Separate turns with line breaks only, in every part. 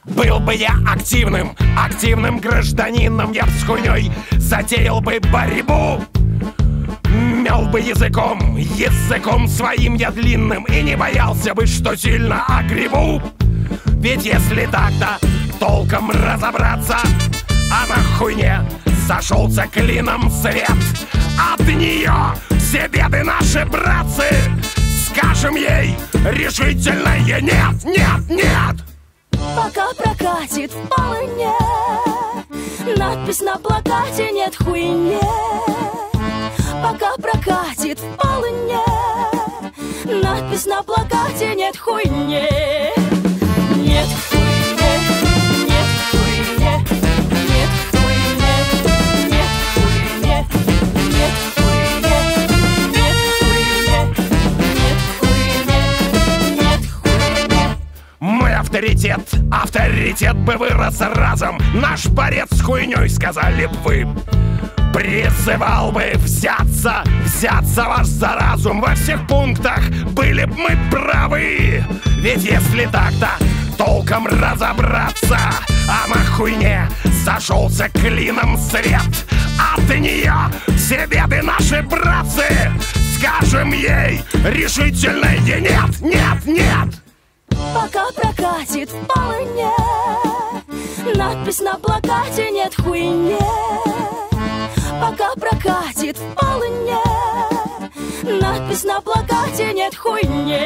Был бы я активным гражданином, я б с хуйней затеял бы борьбу. Мял бы языком своим я длинным, и не боялся бы, что сильно огребу. Ведь если так-то толком разобраться, а на хуйне сошелся клином свет. От нее все беды наши, братцы, скажем ей решительное нет, нет, нет.
Пока прокатит в полыне надпись на плакате «Нет хуйне». Пока прокатит в полыне надпись на плакате «Нет хуйне». Нет хуйне, нет хуйне, нет хуйне, нет хуйне, нет хуйне, нет хуйне, нет хуйне, нет хуйне.
Мой авторитет бы вырос разом. Наш борец с хуйней, сказали б вы. Призывал бы взяться вас за разум. Во всех пунктах были б мы правы. Ведь если так-то толком разобраться, а на хуйне сошелся клином свет. От нее все беды наши, братцы, скажем ей решительное нет, нет, нет.
Пока прокатит в полыне надпись на плакате «Нет хуйне». Пока прокатит в полыне надпись на плакате «Нет хуйне».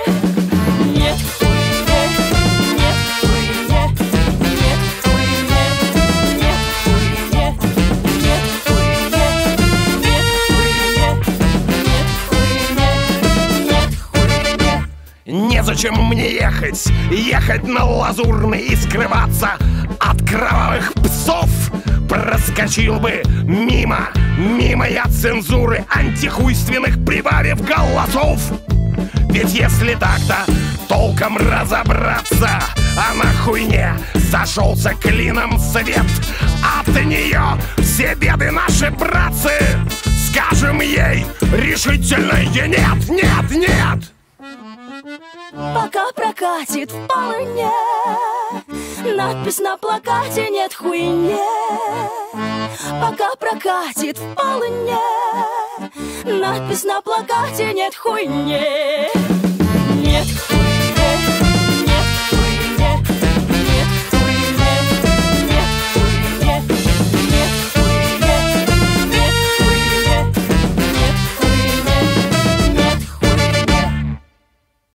Нет хуйне, нет хуйне, нет хуйне, нет хуйне, нет хуйне, нет хуйне, нет хуйне, нет хуйне.
Незачем мне ехать на Лазурный и скрываться от кровавых псов. Проскочил бы мимо я цензуры антихуйственных, прибавив голосов. Ведь если так-то толком разобраться, а на хуйне сошелся клином свет. От нее все беды наши, братцы, скажем ей решительное нет, нет, нет.
Пока прокатит в полыне надпись на плакате «Нет хуйне». Пока прокатит в полыне надпись на плакате «Нет хуйне».